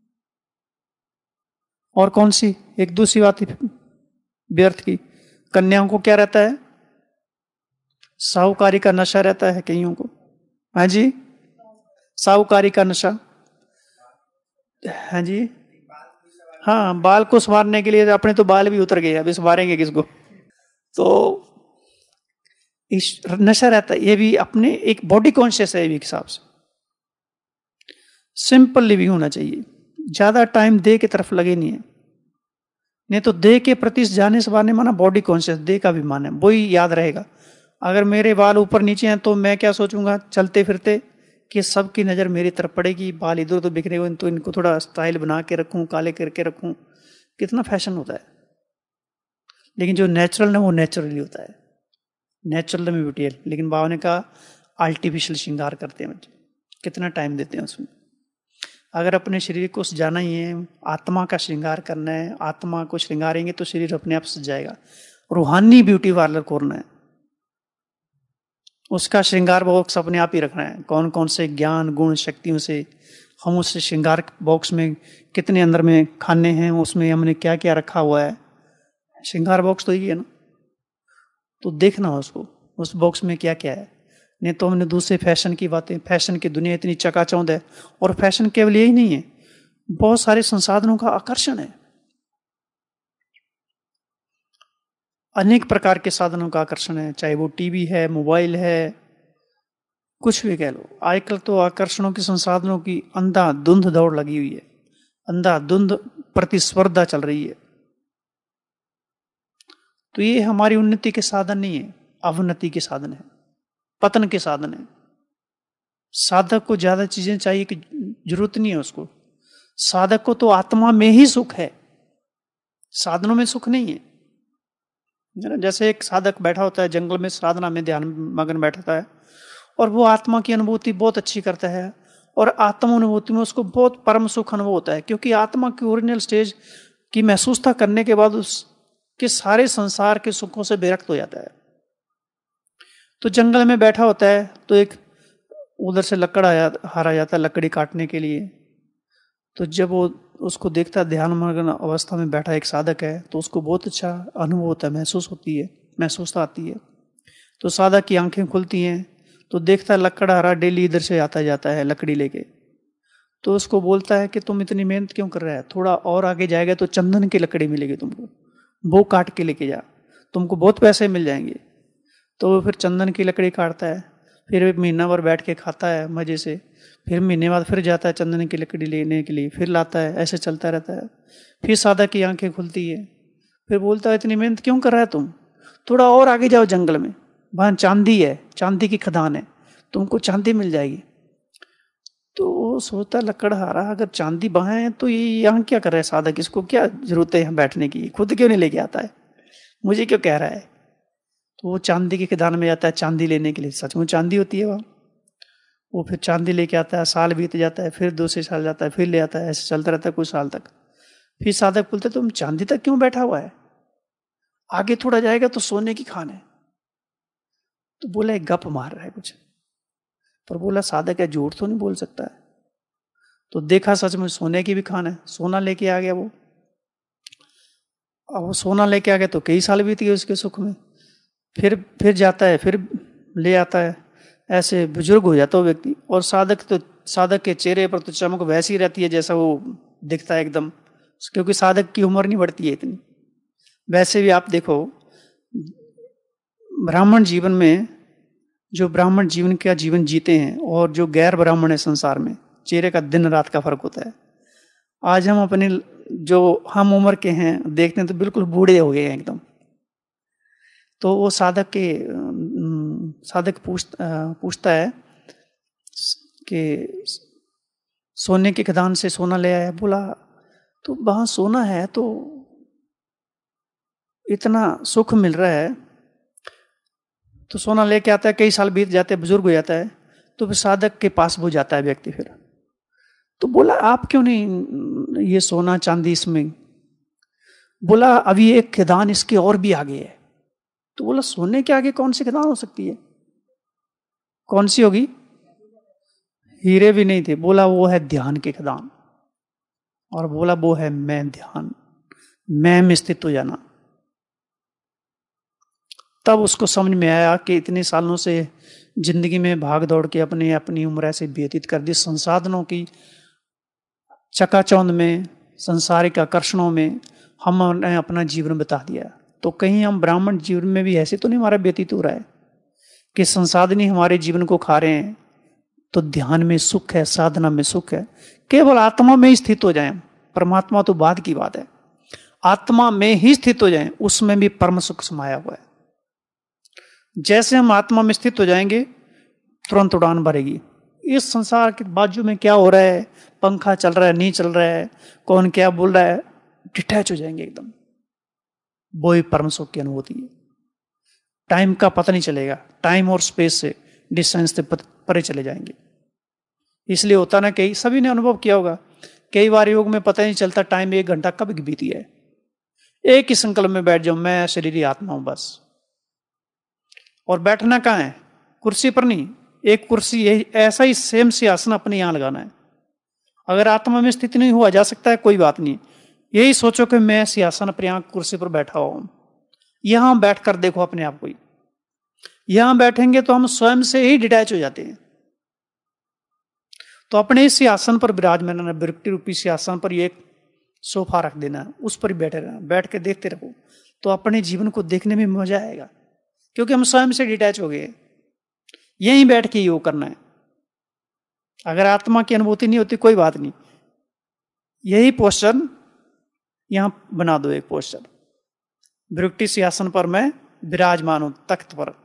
और कौन सी एक दूसरी बात थी व्यर्थ की, कन्याओं को क्या रहता है? साहूकारी का नशा रहता है कईयों को। हाँ जी, साहूकारी का नशा। हाँ जी, हाँ, बाल को संवारने के लिए अपने तो बाल भी उतर गए, अभी संवारेंगे किसको? तो इस नशा रहता है। ये भी अपने एक बॉडी कॉन्शियस है, भी हिसाब से सिंपल लिविंग होना चाहिए। ज्यादा टाइम दे के तरफ लगे नहीं है, नहीं तो दे के प्रति जाने से माने माना बॉडी कॉन्शियस, दे का भी मान है, वही याद रहेगा। अगर मेरे बाल ऊपर नीचे हैं तो मैं क्या सोचूंगा चलते फिरते कि सबकी नज़र मेरी तरफ पड़ेगी, बाल इधर उधर बिखरे हुए तो इनको थोड़ा स्टाइल बना के रखूं, काले करके रखूं। कितना फैशन होता है। लेकिन जो नेचुरल है वो नेचुरली होता है, नेचुरल में ब्यूटी है। लेकिन बाबा ने कहा आर्टिफिशियल श्रृंगार करते हैं बच्चे, कितना टाइम देते हैं उसमें। अगर अपने शरीर को सजाना ही है, आत्मा का श्रृंगार करना है, आत्मा को श्रृंगारेंगे तो शरीर अपने आप सज जाएगा। रूहानी ब्यूटी पार्लर खोलना है, उसका श्रृंगार बॉक्स अपने आप ही रखना है। कौन कौन से ज्ञान गुण शक्तियों से हम उस श्रृंगार बॉक्स में, कितने अंदर में खाने हैं, उसमें हमने क्या क्या रखा हुआ है। श्रृंगार बॉक्स तो यही है ना, तो देखना उसको, उस बॉक्स में क्या क्या है। नहीं तो हमने दूसरे फैशन की बातें, फैशन की दुनिया इतनी चकाचौंध है। और फैशन केवल यही नहीं है, बहुत सारे संसाधनों का आकर्षण है, अनेक प्रकार के साधनों का आकर्षण है, चाहे वो टीवी है, मोबाइल है, कुछ भी कह लो। आजकल तो आकर्षणों के संसाधनों की अंधाधुंध दौड़ लगी हुई है, अंधाधुंध प्रतिस्पर्धा चल रही है। तो ये हमारी उन्नति के साधन नहीं है, अवनति के साधन है, पतन के साधन है। साधक को ज्यादा चीजें चाहिए कि जरूरत नहीं है उसको। साधक को तो आत्मा में ही सुख है, साधनों में सुख नहीं है। जैसे एक साधक बैठा होता है जंगल में, साधना में ध्यान मगन बैठता है और वो आत्मा की अनुभूति बहुत अच्छी करता है, और आत्म अनुभूति में उसको बहुत परम सुख अनुभव होता है, क्योंकि आत्मा की ओरिजिनल स्टेज की महसूसता करने के बाद उसके सारे संसार के सुखों से विरक्त हो जाता है। तो जंगल में बैठा होता है तो एक उधर से लकड़ आया हारा जाता है लकड़ी काटने के लिए। तो जब वो उसको देखता है, ध्यान मग्न अवस्था में बैठा एक साधक है, तो उसको बहुत अच्छा अनुभव होता है, महसूस होती है, महसूसता आती है। तो साधक की आंखें खुलती हैं तो देखता है लकड़हारा डेली इधर से आता जाता है लकड़ी लेके। तो उसको बोलता है कि तुम इतनी मेहनत क्यों कर रहा है, थोड़ा और आगे जाएगा तो चंदन की लकड़ी मिलेगी तुमको, वो काट के लेके जा, तुमको बहुत पैसे मिल जाएंगे। तो वो फिर चंदन की लकड़ी काटता है, फिर महीना भर बैठ के खाता है मजे से, फिर महीने बाद फिर जाता है चंदन की लकड़ी लेने के लिए, फिर लाता है, ऐसे चलता रहता है। फिर साधक की आंखें खुलती है, फिर बोलता है इतनी मेहनत क्यों कर रहा है तुम, थोड़ा और आगे जाओ जंगल में, वहां चांदी है, चांदी की खदान है, तुमको चांदी मिल जाएगी। तो वो सोचता लकड़हारा अगर चांदी वहां है तो ये यहाँ क्या कर रहा है साधक, इसको क्या जरूरत है यहाँ बैठने की, खुद क्यों नहीं लेके आता है, मुझे क्यों कह रहा है। तो वो चांदी की खदान में जाता है चांदी लेने के लिए, सचमुच चांदी होती है वहाँ। वो फिर चांदी लेके आता है, साल बीत जाता है, फिर दूसरे साल जाता है, फिर ले आता है, ऐसे चलता रहता है कुछ साल तक। फिर साधक बोलते तुम चांदी तक क्यों बैठा हुआ है, आगे थोड़ा जाएगा तो सोने की खान है। तो बोला एक गप मार रहा है कुछ, पर बोला साधक है झूठ तो नहीं बोल सकता है। तो देखा सच में सोने की भी खान है, सोना लेके आ गया वो। अब वो सोना लेके आ गया तो कई साल बीत गए उसके सुख में। फिर फिर जाता है, फिर ले आता है, ऐसे बुजुर्ग हो जाता है व्यक्ति। और साधक तो साधक के चेहरे पर तो चमक वैसी रहती है जैसा वो दिखता है एकदम, क्योंकि साधक की उम्र नहीं बढ़ती है इतनी। वैसे भी आप देखो ब्राह्मण जीवन में, जो ब्राह्मण जीवन का जीवन जीते हैं और जो गैर ब्राह्मण है संसार में, चेहरे का दिन रात का फर्क होता है। आज हम अपने जो हम उम्र के हैं देखते हैं तो बिल्कुल बूढ़े हो गए हैं एकदम। तो वो साधक के साधक पूछ पूछता है कि सोने के खदान से सोना ले आया। बोला तो वहां सोना है तो इतना सुख मिल रहा है, तो सोना लेके आता है, कई साल बीत जाते हैं, बुजुर्ग हो जाता है, तो फिर साधक के पास वो जाता है व्यक्ति। फिर तो बोला आप क्यों नहीं ये सोना चांदी इसमें? बोला अभी एक खदान इसके और भी आगे है। तो बोला सोने के आगे कौन सी खदान हो सकती है? कौन सी होगी? हीरे भी नहीं थे। बोला वो है ध्यान के खदान। और बोला वो है मैं ध्यान, मैं में स्थित हो जाना। तब उसको समझ में आया कि इतने सालों से जिंदगी में भाग दौड़ के अपने अपनी उम्र ऐसे व्यतीत कर दी, संसाधनों की चकाचौंध में, संसारिक आकर्षणों में हमने अपना जीवन बिता दिया। तो कहीं हम ब्राह्मण जीवन में भी ऐसे तो नहीं हमारा व्यतीत हो रहा है कि संसाधन ही हमारे जीवन को खा रहे हैं? तो ध्यान में सुख है, साधना में सुख है। केवल आत्मा में ही स्थित हो जाएं, परमात्मा तो बाद की बात है, आत्मा में ही स्थित हो जाएं, उसमें भी परम सुख समाया हुआ है। जैसे हम आत्मा में स्थित हो जाएंगे तुरंत उड़ान भरेगी। इस संसार के बाजू में क्या हो रहा है, पंखा चल रहा है नहीं चल रहा है, कौन क्या बोल रहा है, डिटैच हो जाएंगे एकदम। वो ही परम सुख की अनुभूति है। टाइम का पता नहीं चलेगा, टाइम और स्पेस से, डिस्टेंस से परे चले जाएंगे। इसलिए होता ना, कई सभी ने अनुभव किया होगा, कई बार योग में पता नहीं चलता टाइम एक घंटा कब बीती है। एक ही संकल्प में बैठ जाओ, मैं शरीर ही आत्मा हूं बस। और बैठना कहाँ है? कुर्सी पर नहीं, एक कुर्सी यही ऐसा ही सेम सिंहासन अपने यहां लगाना है। अगर आत्मा में स्थिति नहीं हुआ जा सकता है, कोई बात नहीं, यही सोचो कि मैं सिंहासन पर यहां कुर्सी पर बैठा हुआ हूं। यहां बैठकर देखो अपने आप को ही। यहां बैठेंगे तो हम स्वयं से ही डिटैच हो जाते हैं। तो अपने इस सिंहासन पर विराजमान रहना, विरक्ति रूपी सिंहासन पर एक सोफा रख देना, उस पर ही बैठे रहना, बैठ के देखते रहो, तो अपने जीवन को देखने में मजा आएगा, क्योंकि हम स्वयं से डिटैच हो गए। यहीं बैठ के योग करना है। अगर आत्मा की अनुभूति नहीं होती कोई बात नहीं, यही पोस्चर यहां बना दो, एक पोस्चर, विरक्ति सिंहासन पर मैं विराजमान हूं तख्त पर।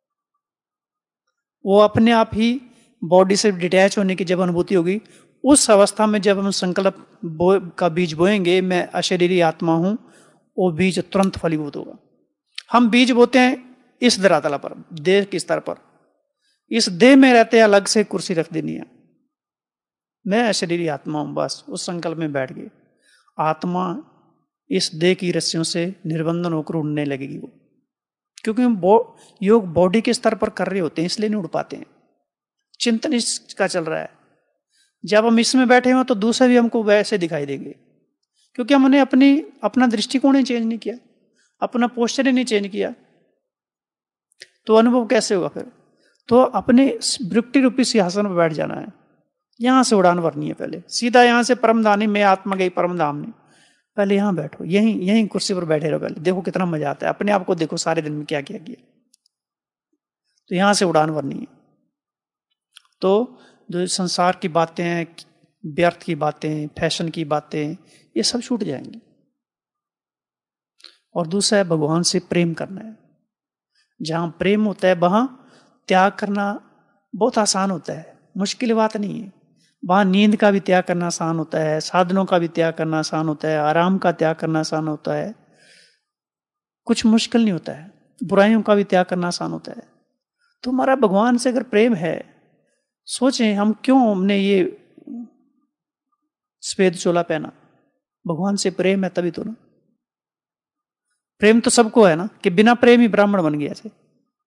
वो अपने आप ही बॉडी से डिटैच होने की जब अनुभूति होगी, उस अवस्था में जब हम संकल्प बो, का बीज बोएंगे, मैं अशरीरी आत्मा हूं, वो बीज तुरंत फलीभूत होगा। हम बीज बोते हैं इस धरातल पर, देह के स्तर पर। इस देह में रहते अलग से कुर्सी रख देनी है, मैं अशरीरी आत्मा हूं बस, उस संकल्प में बैठ गए। आत्मा इस देह की रस्सियों से निर्बंधन होकर उड़ने लगेगी वो, क्योंकि हम बो, योग बॉडी के स्तर पर कर रहे होते हैं, इसलिए नहीं उड़ पाते हैं। चिंतन इसका चल रहा है। जब हम इसमें बैठे हो तो दूसरे भी हमको वैसे दिखाई देंगे, क्योंकि हमने अपनी अपना दृष्टिकोण ही चेंज नहीं किया, अपना पोस्चर ही नहीं चेंज किया। तो अनुभव कैसे होगा फिर? तो अपने वृत्ति रूपी सिंहासन पर बैठ जाना है, यहां से उड़ान भरनी है। पहले सीधा यहां से परमधानी में आत्मा गई परमधाम में, पहले यहां बैठो, यहीं यहीं कुर्सी पर बैठे रहो। पहले देखो कितना मजा आता है, अपने आप को देखो सारे दिन में क्या क्या किया। तो यहां से उड़ान भरनी है। तो जो संसार की बातें हैं, व्यर्थ की बातें, फैशन की बातें, ये सब छूट जाएंगी। और दूसरा है भगवान से प्रेम करना है। जहां प्रेम होता है वहां त्याग करना बहुत आसान होता है, मुश्किल बात नहीं है। वहां नींद का भी त्याग करना आसान होता है, साधनों का भी त्याग करना आसान होता है, आराम का त्याग करना आसान होता है, कुछ मुश्किल नहीं होता है। बुराइयों का भी त्याग करना आसान होता है। तो हमारा भगवान से अगर प्रेम है, सोचें हम क्यों हमने ये सफेद चोला पहना, भगवान से प्रेम है तभी तो ना। प्रेम तो सबको है ना, कि बिना प्रेम ही ब्राह्मण बन गया ऐसे।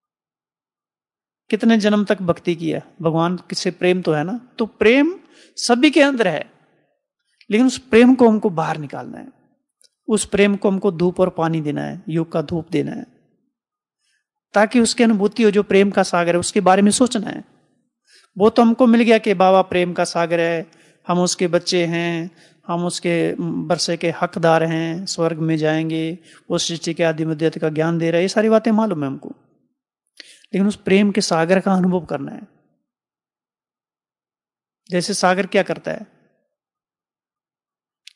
कितने जन्म तक भक्ति किया, भगवान से प्रेम तो है ना। तो प्रेम सभी के अंदर है, लेकिन उस प्रेम को हमको बाहर निकालना है। उस प्रेम को हमको धूप और पानी देना है, योग का धूप देना है, ताकि उसकी अनुभूति हो। जो प्रेम का सागर है उसके बारे में सोचना है। वो तो हमको मिल गया कि बाबा प्रेम का सागर है, हम उसके बच्चे हैं, हम उसके बरसे के हकदार हैं, स्वर्ग में जाएंगे, वो सृष्टि के आदि मध्य का ज्ञान दे रहा है, ये सारी बातें मालूम है हमको। लेकिन उस प्रेम के सागर का अनुभव करना है। जैसे सागर क्या करता है,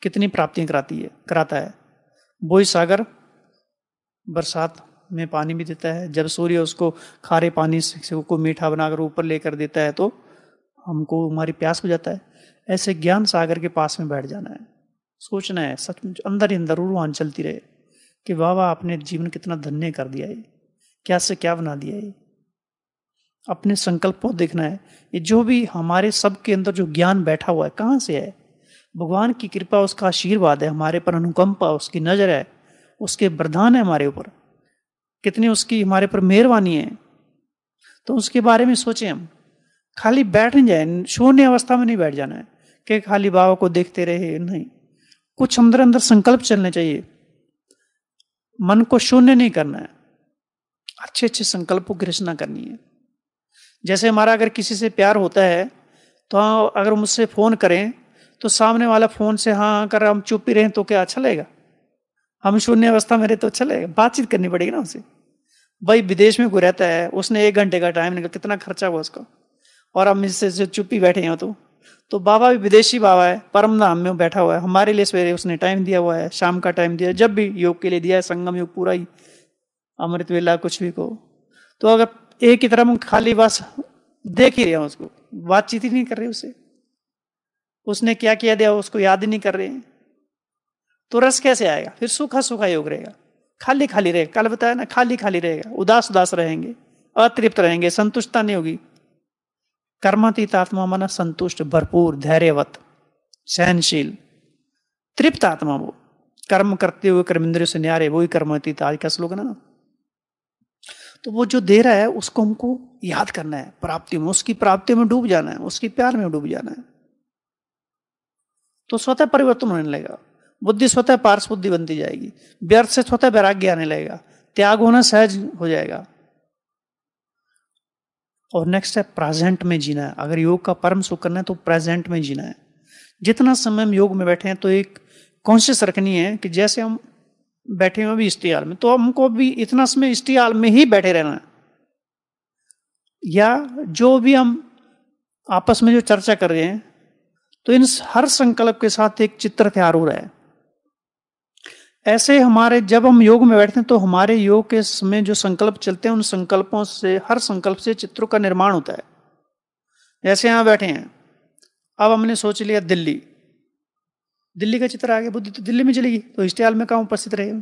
कितनी प्राप्तियां कराती है कराता है। वही सागर बरसात में पानी भी देता है, जब सूर्य उसको खारे पानी से को मीठा बनाकर ऊपर लेकर देता है तो हमको हमारी प्यास हो जाता है। ऐसे ज्ञान सागर के पास में बैठ जाना है, सोचना है सचमुच अंदर ही अंदर रूहान चलती रहे कि वाह वाह आपने जीवन कितना धन्य कर दिया है, क्या से क्या बना दिया है। अपने संकल्प को देखना है, ये जो भी हमारे सबके अंदर जो ज्ञान बैठा हुआ है कहाँ से है? भगवान की कृपा, उसका आशीर्वाद है हमारे पर, अनुकंपा, उसकी नजर है, उसके वरदान है हमारे ऊपर, कितनी उसकी हमारे पर मेहरबानी है। तो उसके बारे में सोचें हम, खाली बैठ नहीं जाए, शून्य अवस्था में नहीं बैठ जाना है कि खाली बाबा को देखते रहे, नहीं, कुछ अंदर अंदर संकल्प चलने चाहिए, मन को शून्य नहीं करना है, अच्छे अच्छे संकल्पों की रचना करनी है। जैसे हमारा अगर किसी से प्यार होता है तो अगर मुझसे फोन करें तो सामने वाला फोन से हाँ हाँ कर हम चुप ही रहें तो क्या अच्छा लगेगा? हम शून्य अवस्था में रहे तो अच्छा लगेगा? बातचीत करनी पड़ेगी ना उससे। भाई विदेश में कोई रहता है, उसने एक घंटे का टाइम निकल, कितना खर्चा हुआ उसका, और हम इससे चुप ही बैठे हैं। तो तो बाबा भी विदेशी बाबा है, परम धाम में बैठा हुआ है, हमारे लिए सवेरे उसने टाइम दिया हुआ है, शाम का टाइम दिया, जब भी योग के लिए दिया है, संगम योग पूरा ही, अमृत वेला कुछ भी को। तो अगर एक ही तरफ खाली बस देख ही रहे हैं उसको, बातचीत ही नहीं कर रहे उससे, उसने क्या किया दिया उसको याद ही नहीं कर रहे हैं, तो रस कैसे आएगा? फिर सूखा सूखा योग रहेगा, खाली खाली रहेगा। कल बताया ना, खाली खाली रहेगा, उदास उदास रहेंगे, अतृप्त रहेंगे, संतुष्टता नहीं होगी। कर्मातीत आत्मा माना संतुष्ट, भरपूर, धैर्यवत, सहनशील, तृप्त आत्मा, वो कर्म करते हुए कर्मेंद्रियों से न्यारे, वही कर्मातीत आज का स्लोगन है ना। तो वो जो दे रहा है उसको हमको याद करना है, प्राप्ति में, उसकी प्राप्ति में डूब जाना है, उसकी प्यार में डूब जाना है, तो स्वतः परिवर्तन होने लगेगा, बुद्धि स्वतः पार्श्व बुद्धि बनती जाएगी, व्यर्थ से स्वतः वैराग्य आने लगेगा, त्याग होना सहज हो जाएगा। और नेक्स्ट है प्रेजेंट में जीना है। अगर योग का परम सुख करना है तो प्रेजेंट में जीना है। जितना समय हम योग में बैठे हैं तो एक कॉन्शियस रखनी है कि जैसे हम बैठे हुए भी इस्तिहाल में, तो हमको भी इतना समय इस्तिहाल में ही बैठे रहना है, या जो भी हम आपस में जो चर्चा कर रहे हैं तो इन हर संकल्प के साथ एक चित्र तैयार हो रहा है। ऐसे हमारे जब हम योग में बैठते हैं तो हमारे योग के समय जो संकल्प चलते हैं उन संकल्पों से, हर संकल्प से चित्रों का निर्माण होता है। जैसे यहां बैठे हैं, अब हमने सोच लिया दिल्ली, दिल्ली का चित्र आ गया, बुद्धि तो दिल्ली में चलेगी, तो हिस्ट्री हॉल में कहां उपस्थित रहेगा?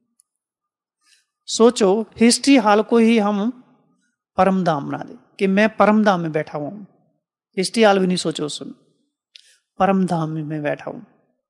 सोचो हिस्ट्री हॉल को ही हम परमधाम बना दे कि मैं परमधाम में बैठा हुआ हूं। हिस्ट्री हॉल भी नहीं सोचो उस समय, परमधाम में मैं बैठा हूं।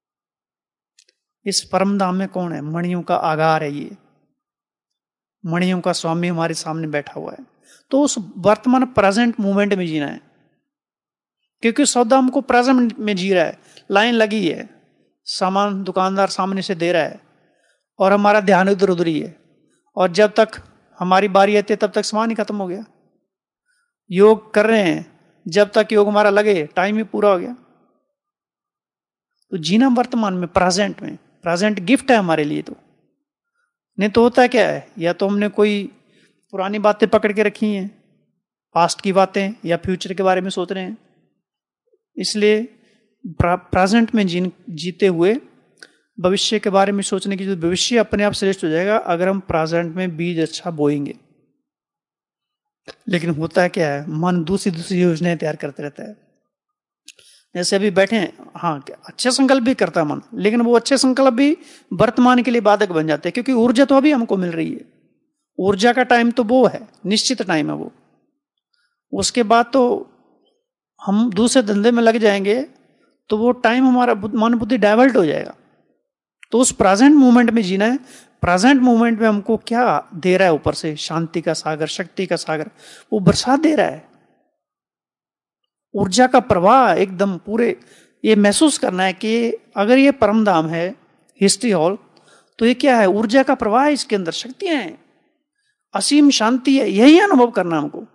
इस परमधाम में कौन है? मणियों का आगार है, ये मणियों का स्वामी हमारे सामने बैठा हुआ है। तो उस वर्तमान प्रेजेंट मूवमेंट में जीना है, क्योंकि सौदा हमको प्रेजेंट में जी रहा है, लाइन लगी है, सामान दुकानदार सामने से दे रहा है और हमारा ध्यान इधर उधर ही है, और जब तक हमारी बारी आती है तब तक सामान ही खत्म हो गया। योग कर रहे हैं, जब तक योग हमारा लगे टाइम ही पूरा हो गया। तो जीना वर्तमान में, प्रेजेंट में, प्रेजेंट गिफ्ट है हमारे लिए। तो नहीं तो होता क्या है, या तो हमने कोई पुरानी बातें पकड़ के रखी हैं, पास्ट की बातें, या फ्यूचर के बारे में सोच रहे हैं। इसलिए प्रेजेंट में जी, जीते हुए भविष्य के बारे में सोचने की, जो भविष्य अपने आप श्रेष्ठ हो जाएगा अगर हम प्रेजेंट में बीज अच्छा बोएंगे। लेकिन होता क्या है, मन दूसरी दूसरी योजनाएं तैयार करते रहता है। जैसे अभी बैठे हैं, हाँ अच्छे संकल्प भी करता है मन, लेकिन वो अच्छे संकल्प भी वर्तमान के लिए बाधक बन जाते हैं, क्योंकि ऊर्जा तो अभी हमको मिल रही है। ऊर्जा का टाइम तो वो है, निश्चित टाइम है वो, उसके बाद तो हम दूसरे धंधे में लग जाएंगे तो वो टाइम हमारा मन बुद्धि डाइवर्ट हो जाएगा। तो उस प्रेजेंट मूवमेंट में जीना है। प्रेजेंट मूवमेंट में हमको क्या दे रहा है ऊपर से? शांति का सागर, शक्ति का सागर, वो बरसात दे रहा है, ऊर्जा का प्रवाह एकदम पूरे। ये महसूस करना है कि अगर ये परम धाम है हिस्ट्री हॉल, तो ये क्या है? ऊर्जा का प्रवाह है, इसके अंदर शक्तियां हैं, असीम शांति है। यही अनुभव करना हमको।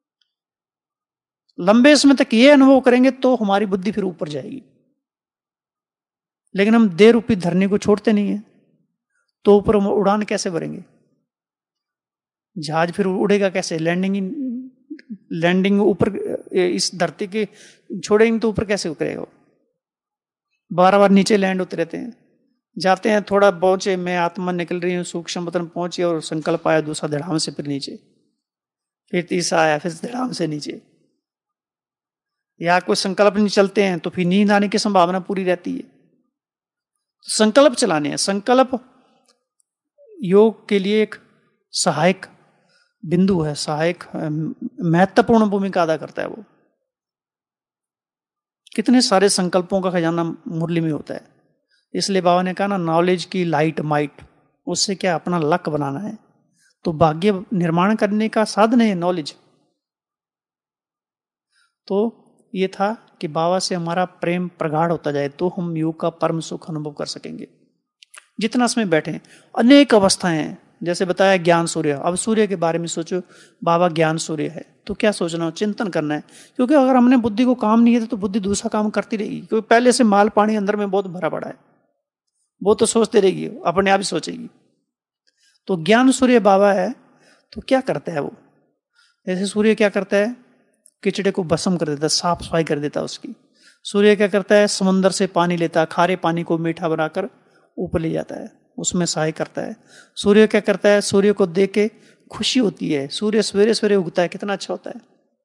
लंबे समय तक ये अनुभव करेंगे तो हमारी बुद्धि फिर ऊपर जाएगी। लेकिन हम देह रूपी धरनी को छोड़ते नहीं है, तो ऊपर हम उड़ान कैसे भरेंगे? जहाज फिर उड़ेगा कैसे? लैंडिंग लैंडिंग ऊपर इस धरती के छोड़ेंगे तो ऊपर कैसे उतरेगा? बार बार नीचे लैंड होते रहते हैं, जाते हैं, थोड़ा पहुंचे, मैं आत्मा निकल रही हूँ, सूक्ष्म वतन पहुंचे और संकल्प आया, दूसरा धड़ाम से फिर नीचे, फिर तीसरा आया, फिर धड़ाम से नीचे। या कोई संकल्प नहीं चलते हैं तो फिर नींद आने की संभावना पूरी रहती है। संकल्प चलाने हैं। संकल्प योग के लिए एक सहायक बिंदु है, सहायक महत्वपूर्ण भूमिका अदा करता है। वो कितने सारे संकल्पों का खजाना मुरली में होता है। इसलिए बाबा ने कहा ना, नॉलेज की लाइट माइट, उससे क्या अपना लक बनाना है। तो भाग्य निर्माण करने का साधन है नॉलेज। तो ये था कि बाबा से हमारा प्रेम प्रगाढ़ होता जाए तो हम योग का परम सुख अनुभव कर सकेंगे। जितना समय बैठे, अनेक अवस्थाएं हैं, जैसे बताया ज्ञान सूर्य। अब सूर्य के बारे में सोचो, बाबा ज्ञान सूर्य है, तो क्या सोचना, चिंतन करना है। क्योंकि अगर हमने बुद्धि को काम नहीं है तो बुद्धि दूसरा काम करती रहेगी, क्योंकि पहले से माल पानी अंदर में बहुत भरा पड़ा है, वो तो सोचते रहेगी, अपने आप ही सोचेगी। तो ज्ञान सूर्य बाबा है, तो क्या करता है वो, जैसे सूर्य क्या करता है, किचड़े को भस्म कर देता है, साफ सफाई कर देता है उसकी। सूर्य क्या करता है, समंदर से पानी लेता है, खारे पानी को मीठा बनाकर ऊपर ले जाता है, उसमें सहाय करता है। सूर्य क्या करता है, सूर्य को देख के खुशी होती है। सूर्य सवेरे सवेरे उगता है, कितना अच्छा होता है।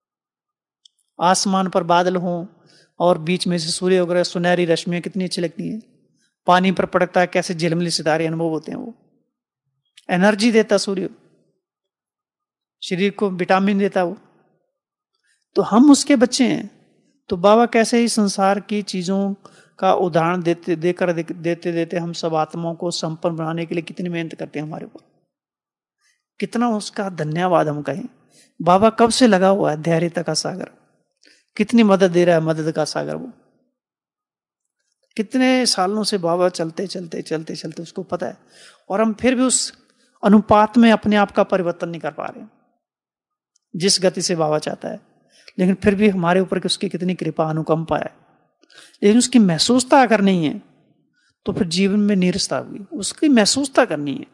आसमान पर बादल हो और बीच में से सूर्य वगैरह, सुनहरी रश्मियां कितनी अच्छी लगती हैं। पानी पर पड़ता है, कैसे झिलमिली सितारे अनुभव होते हैं। वो एनर्जी देता सूर्य, शरीर को विटामिन देता वो। तो हम उसके बच्चे हैं। तो बाबा कैसे ही संसार की चीजों का उदाहरण देते देकर दे, देते देते हम सब आत्माओं को संपन्न बनाने के लिए कितनी मेहनत करते हैं हमारे ऊपर, कितना उसका धन्यवाद हम कहें। बाबा कब से लगा हुआ है, धैर्यता का सागर, कितनी मदद दे रहा है, मदद का सागर। वो कितने सालों से बाबा चलते चलते चलते चलते उसको पता है, और हम फिर भी उस अनुपात में अपने आप का परिवर्तन नहीं कर पा रहे जिस गति से बाबा चाहता है। लेकिन फिर भी हमारे ऊपर उसकी कितनी कृपा अनुकंपा है। लेकिन उसकी महसूसता अगर नहीं है तो फिर जीवन में नीरसता हुई, उसकी महसूसता करनी है।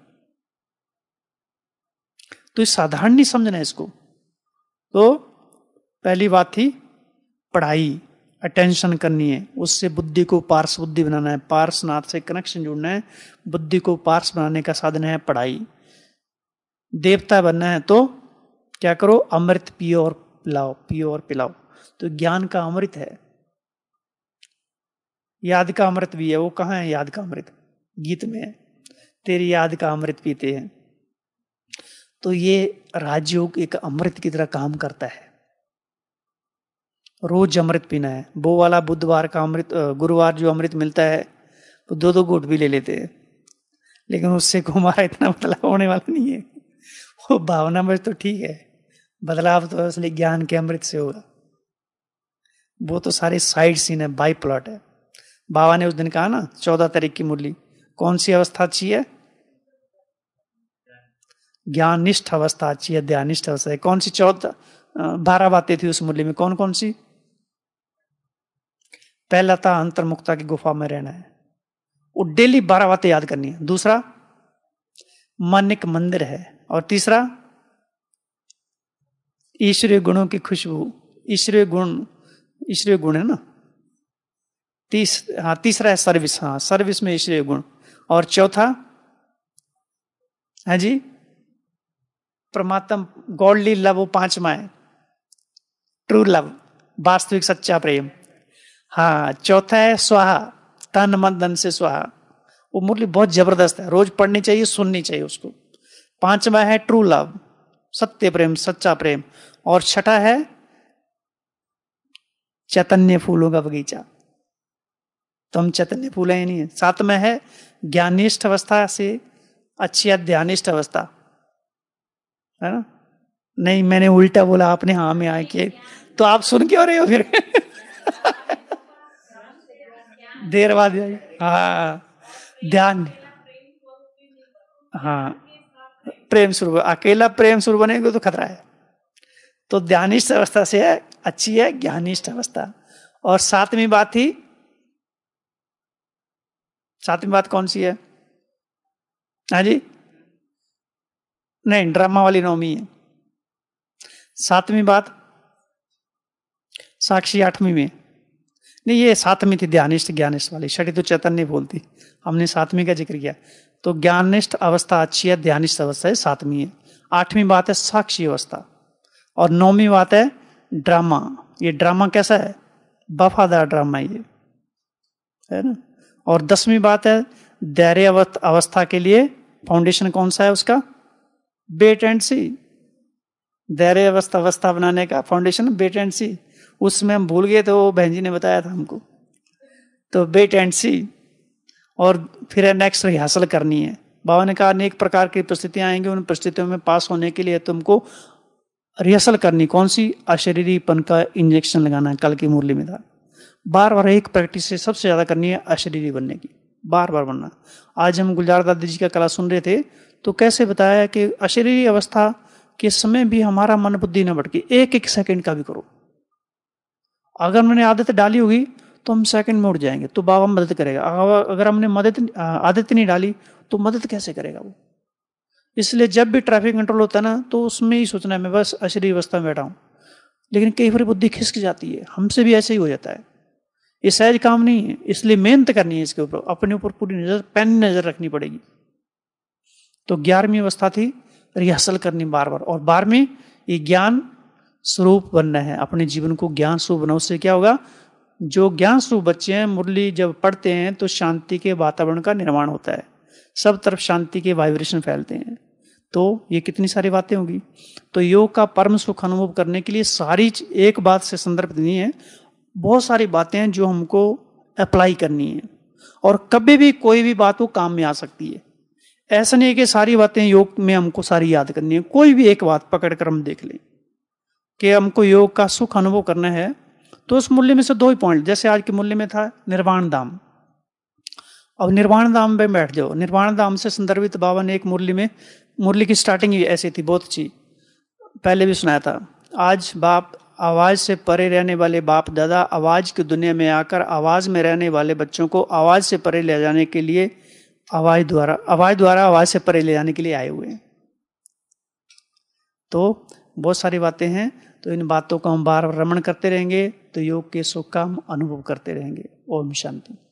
तो इस साधारण नहीं समझना है इसको। तो पहली बात थी पढ़ाई, अटेंशन करनी है, उससे बुद्धि को पार्स बुद्धि बनाना है, पार्सनाथ से कनेक्शन जोड़ना है, बुद्धि को पार्स बनाने का साधन है पढ़ाई। देवता बनना है तो क्या करो, अमृत पियो और पिलाओ, पियो और पिलाओ। तो ज्ञान का अमृत है, याद का अमृत भी है। वो कहाँ है याद का अमृत, गीत में है, तेरी याद का अमृत पीते हैं। तो ये राजयोग एक अमृत की तरह काम करता है। रोज अमृत पीना है। वो वाला बुधवार का अमृत, गुरुवार जो अमृत मिलता है वो दो दो घूंट भी ले लेते हैं, लेकिन उससे हमारा इतना बदलाव होने वाला नहीं है। वो भावना में तो ठीक है, बदलाव तो असली ज्ञान के अमृत से होगा। वो तो सारे साइड सीन है, बाई प्लॉट है। बाबा ने उस दिन कहा ना, चौदह तारीख की मुरली, कौन सी अवस्था अच्छी है, ज्ञानिष्ठ अवस्था अच्छी है, ध्यानिष्ठ अवस्था है। कौन सी चौदह बारह बातें थी उस मुरली में, कौन कौन सी? पहला था अंतर्मुक्ता की गुफा में रहना है, वो डेली बारह बातें याद करनी है। दूसरा मन एक मंदिर है, और तीसरा ईश्वरीय गुणों की खुशबू, ईश्वरीय गुण, ईश्वरीय गुण है ना। तीस हाँ तीसरा है सर्विस, हाँ सर्विस में ईश्वरीय गुण। और चौथा है जी परमात्मा, गॉडली लव, वो पांचवा है ट्रू लव, वास्तविक सच्चा प्रेम। हाँ चौथा है स्वाहा, तन मन धन से स्वाहा। वो मुरली बहुत जबरदस्त है, रोज पढ़नी चाहिए, सुननी चाहिए उसको। पांचवा है ट्रू लव, सत्य प्रेम, सच्चा प्रेम। और छठा है चैतन्य फूलों का बगीचा, तो हम चैतन्य फूल है नहीं है। सातवां है ज्ञानिष्ठ अवस्था से अच्छी ध्यानिष्ठ अवस्था, है ना। नहीं मैंने उल्टा बोला, आपने हाँ में आके, तो आप सुन क्यों रहे हो फिर? देर बाद हाँ ध्यान, हाँ प्रेम स्वरूप, अकेला प्रेम स्वरूप बनेगा तो खतरा है। तो ध्यानिष्ठ अवस्था से है अच्छी है ज्ञानिष्ठ अवस्था। और सातवीं बात थी, सातवीं बात कौन सी है? हाँ जी, नहीं ड्रामा वाली नौमी है। सातवीं बात साक्षी आठवीं में, नहीं, ये सातवीं थी ध्यानिष्ठ ज्ञानिष्ठ वाली, छठी तो चैतन्य बोलती, हमने सातवीं का जिक्र किया। तो ज्ञानिष्ठ अवस्था अच्छी है, ध्यानिष्ठ अवस्था है सातवीं है। आठवीं बात है साक्षी अवस्था, और नौवीं बात है ड्रामा। ये ड्रामा कैसा है? वफादार ड्रामा ये है ना। और दसवीं बात है धैर्य अवस्था के लिए फाउंडेशन कौन सा है उसका? Wait and see. धैर्य अवस्था अवस्था बनाने का फाउंडेशन वेट एंड सी। उसमें हम भूल गए, तो बहन जी ने बताया था हमको। तो वेट एंड सी, और फिर नेक्स्ट रिहर्सल करनी है। बाबा ने कहा अनेक प्रकार की परिस्थितियां आएंगी, उन परिस्थितियों में पास होने के लिए तुमको रिहर्सल करनी। कौन सी? अशरीरीपन का इंजेक्शन लगाना है, कल की मुरली में था। बार बार एक प्रैक्टिस से सबसे ज्यादा करनी है अशरीरी बनने की, बार बार बनना। आज हम गुलजार दादी जी का कला सुन रहे थे, तो कैसे बताया कि अशरीरी अवस्था के समय भी हमारा मन बुद्धि न भटके, एक एक सेकंड का भी करो। अगर मैंने आदत डाली होगी तो हम सेकंड में उठ जाएंगे, तो बाबा मदद करेगा। अगर हमने मदद आदत नहीं डाली तो मदद कैसे करेगा वो? इसलिए जब भी ट्रैफिक कंट्रोल होता है ना, तो उसमें ही सोचना है मैं बस अशरीरी अवस्था में बैठा हूं। लेकिन कई बार बुद्धि खिसक जाती है, हमसे भी ऐसे ही हो जाता है। ये सहज काम नहीं है, इसलिए मेहनत करनी है इसके ऊपर, अपने ऊपर पूरी नजर पैन नजर रखनी पड़ेगी। तो ग्यारहवीं अवस्था थी रिहर्सल करनी बार बार, और बारहवीं ये ज्ञान स्वरूप बनना है, अपने जीवन को ज्ञान स्वरूप बना। उससे क्या होगा? जो ज्ञान स्वरूप बच्चे हैं, मुरली जब पढ़ते हैं तो शांति के वातावरण का निर्माण होता है, सब तरफ शांति के वाइब्रेशन फैलते हैं। तो ये कितनी सारी बातें होगी। तो योग का परम सुख अनुभव करने के लिए सारी एक बात से संदर्भित नहीं है, बहुत सारी बातें हैं जो हमको अप्लाई करनी है, और कभी भी कोई भी बात वो काम में आ सकती है। ऐसा नहीं है कि सारी बातें योग में हमको सारी याद करनी है। कोई भी एक बात पकड़ कर हम देख लें कि हमको योग का सुख अनुभव करना है, तो उस मूल्य में से दो ही पॉइंट, जैसे आज के मूल्य में था निर्वाण धाम। अब निर्वाण धाम में बैठ जाओ। निर्वाण धाम से संदर्भित बाबा ने एक मुरली में, मुरली की स्टार्टिंग ही ऐसी थी, बहुत अच्छी, पहले भी सुनाया था। आज बाप आवाज से परे रहने वाले बाप दादा आवाज की दुनिया में आकर आवाज में रहने वाले बच्चों को आवाज से परे ले जाने के लिए, आवाज द्वारा आवाज द्वारा आवाज से परे ले जाने के लिए आए हुए हैं। तो बहुत सारी बातें हैं, तो इन बातों को हम बार बार रमण करते रहेंगे तो योग के सुख का हम अनुभव करते रहेंगे। ओम शांति।